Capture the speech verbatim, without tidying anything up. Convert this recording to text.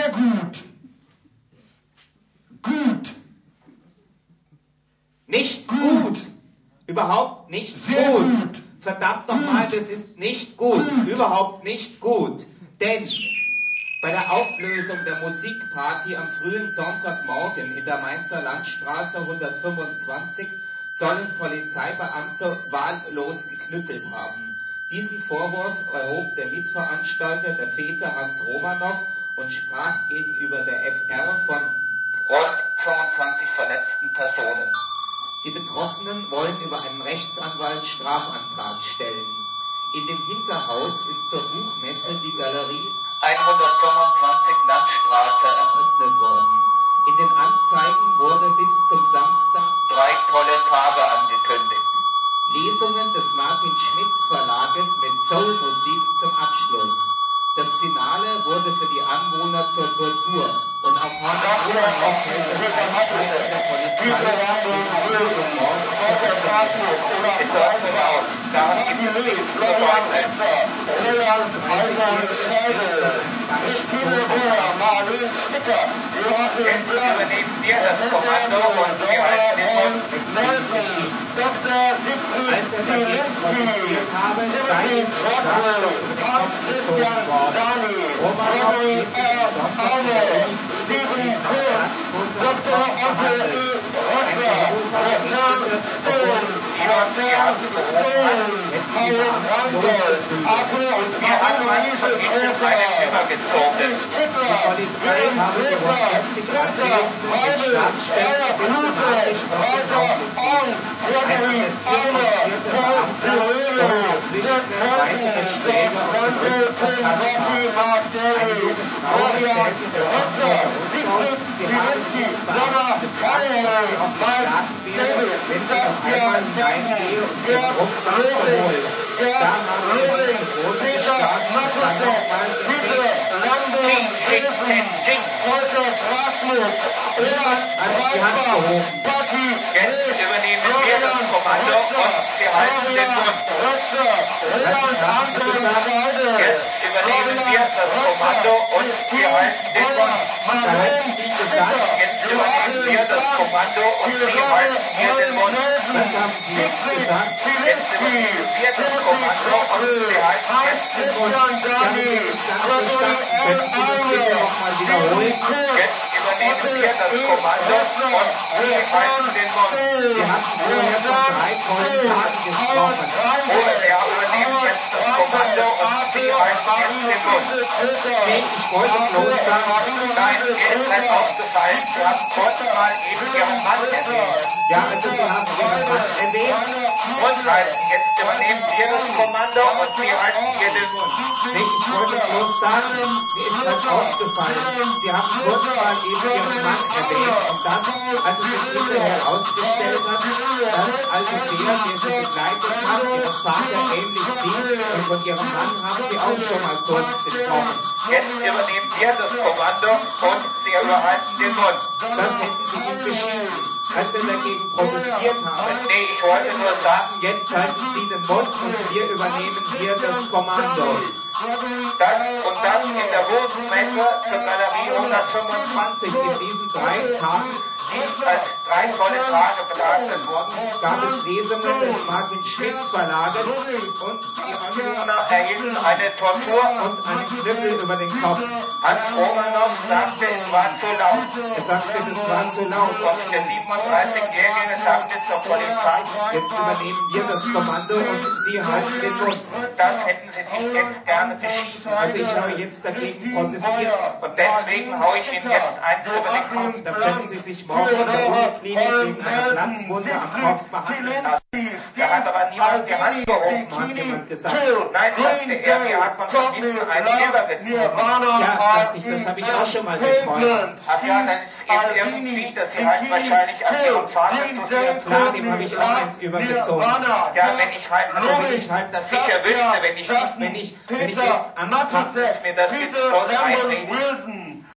Sehr gut. Gut. Nicht Gut. gut. Überhaupt nicht Sehr gut. gut. Verdammt Gut. nochmal, das ist nicht gut. Gut. Überhaupt nicht gut. Denn bei der Auflösung der Musikparty am frühen Sonntagmorgen in der Mainzer Landstraße hundertfünfundzwanzig sollen Polizeibeamte wahllos geknüppelt haben. Diesen Vorwurf erhob der Mitveranstalter, der Väter Hans Romanow, und sprach gegenüber der F R von rund fünfundzwanzig verletzten Personen. Die Betroffenen wollen über einen Rechtsanwalt Strafantrag stellen. In dem Hinterhaus ist zur Buchmesse die Galerie hundertfünfundzwanzig Landstraße eröffnet worden. In den Anzeigen wurde bis zum Samstag drei tolle Tage angekündigt. Lesungen des Martin Schmitz Verlages mit Soulmusik zum Abschluss. Das Finale wurde für die Anwohner zur Tortur. Und auch heute Romanow hält das Einschreiten der Polizei gegen Morgen ist dort hinaus. Daran gibt es nichts zu leugnen. Jetzt übernehmen wir das Kommando und wir halten den Mund. Als er dagegen protestiert habe, sei ihm Strafstoff in den Kopf gezogen worden. Romanow ließ sich am Sonntag in der Uni Stephen Kurz, Doktor Otto E. Rosser, wir haben gerufen, Paul Randol, Arthur und wir hatten einen vergiftet einen übergezogen. Die Polizei habe die rund vierzig Anwesenden in Stabsstellen systematisch ausgelaufen. Eine demonstrierte Beamte soll Flüchtende weitere Schläge auf den Rücken verpasst haben. Eine junge Frau erzählte der Opfer sie habe diesen Beamten gefragt, ob sie auf Verdacht wäre, wenn sie noch einmal hineingehe, um den Rucksack zu holen. Da habe er sie zu Boden geschlagen und dann nochmal Ding, ding, ding, ding. hat die Hand gehoben. Jetzt übernehmen wir das Kommando und wir halten den Mund. Was haben Sie gesagt? Jetzt übernehmen wir das Kommando und wir halten den Mund. Da hätten Sie gesagt, Jetzt übernehmen wir das Kommando und wir halten hier den Mund. was haben Sie jetzt gesagt? Jetzt übernehmen wir das Kommando und wir halten jetzt den Mund. Ich habe Sie nicht ganz verstanden. Können Sie das bitte nochmal wiederholen? Jetzt übernehmen wir das Kommando und wir halten den Mund. Sie hatten vorher von drei tollen Tagen gesprochen. Oder wir übernehmen jetzt das Kommando und wir halten jetzt den Mund. Nee, ich wollte bloß sagen, Nein, mir ist halt aufgefallen, Sie haben kurz mal eben Ihren Mann erwähnt. ja, also Sie haben Ihren Mann erwähnt. Und halten, jetzt übernehmen wir das Kommando und wir halten hier den Mund. Nee, ich wollte bloß sagen, mir ist was aufgefallen. Sie haben kurz mal eben Ihren Mann erwähnt. Und dann, als es sich hinterher herausgestellt hat, dass also der, der Sie begleitet hat, Ihrem Vater ähnlich sieht. Und von Ihrem Mann haben Sie auch schon mal kurz gesprochen. Jetzt übernehmen wir das Kommando und Sie überhalten den Mund. Das hätten Sie ihm beschieden, als er dagegen protestiert habe. Nee, ich wollte nur sagen, Jetzt halten Sie den Mund und wir übernehmen hier das Kommando. das und das in der Rosenmesse zur Galerie hundertfünfundzwanzig, In diesen drei Tagen die als drei tolle Tage betrachtet wurden. gab es Lesungen des Martin Schmitz Verlages und die Anwohner Erhielten eine Tortur und einen Knüppel über den Kopf. Hans Romanow sagte, es war zu laut. Er sagte, das war zu laut. Und der siebenunddreißigjährige sagte zur Polizei, Jetzt übernehmen wir das Kommando und Sie halten den Mund. das hätten sie sich jetzt gerne beschieden. Also ich habe jetzt dagegen protestiert. Und deswegen haue ich Ihnen jetzt eins über den Kopf. Dann können Sie sich morgen in der Uniklinik wegen einer Platzwunde am Kopf behandeln lassen. Da hat aber niemand die Hand gehoben. Hat jemand gesagt. Nein, sagte er, mir hat man von hinten einen übergezogen. Ja, dachte ich, das habe ich auch schon mal geträumt. Ach ja, dann ist eben irgendwie, dass sie halt wahrscheinlich an ihrem Vater zu sehr Klar, dem habe ich auch eins übergezogen. Ja, wenn ich halt, Also wenn ich halt das sicher wüsste, wenn ich nicht, wenn ich, wenn ich jetzt Angst habe, mir das jetzt bloß einrede.